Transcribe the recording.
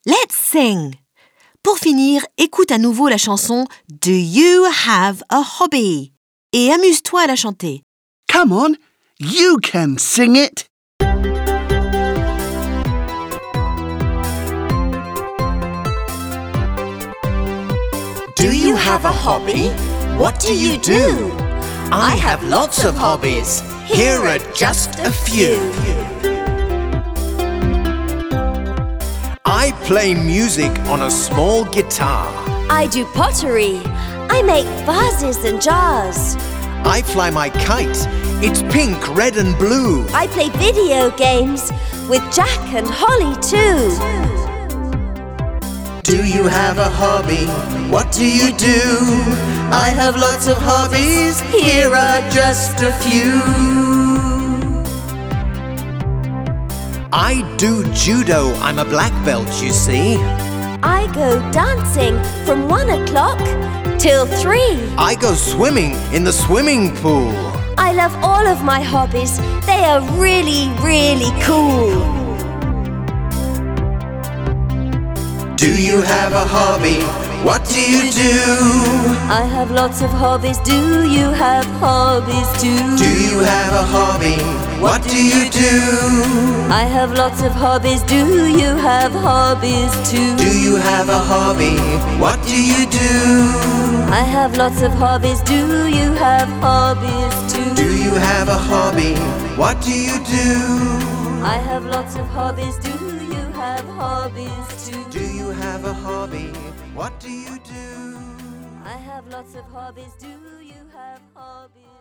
Let's sing. Pour finir, écoute à nouveau la chanson Do You Have a Hobby? Et amuse-toi à la chanter. Come on, you can sing it. Do you have a hobby? What do you do? I have lots of hobbies. Here are just a few. I play music on a small guitar. I do pottery. I make vases and jars. I fly my kite. It's pink, red and blue. I play video games with Jack and Holly too. Do you have a hobby? What do you do? I have lots of hobbies. Here are just a few. I do judo. I'm a black belt, you see. I go dancing from 1 o'clock till 3. I go swimming in the swimming pool. I love all of my hobbies. They are really, really cool. Do you have a hobby? What do you do? I have lots of hobbies. Do you have hobbies too? Do you have a hobby? What do you do? I have lots of hobbies. Do you have hobbies too? Do you have a hobby? What do you do? I have lots of hobbies. Do you have hobbies too? Do you have a hobby? What do you do? I have lots of hobbies. Do you have hobbies too? Do you have a hobby? What do you do? I have lots of hobbies. Do you have hobbies?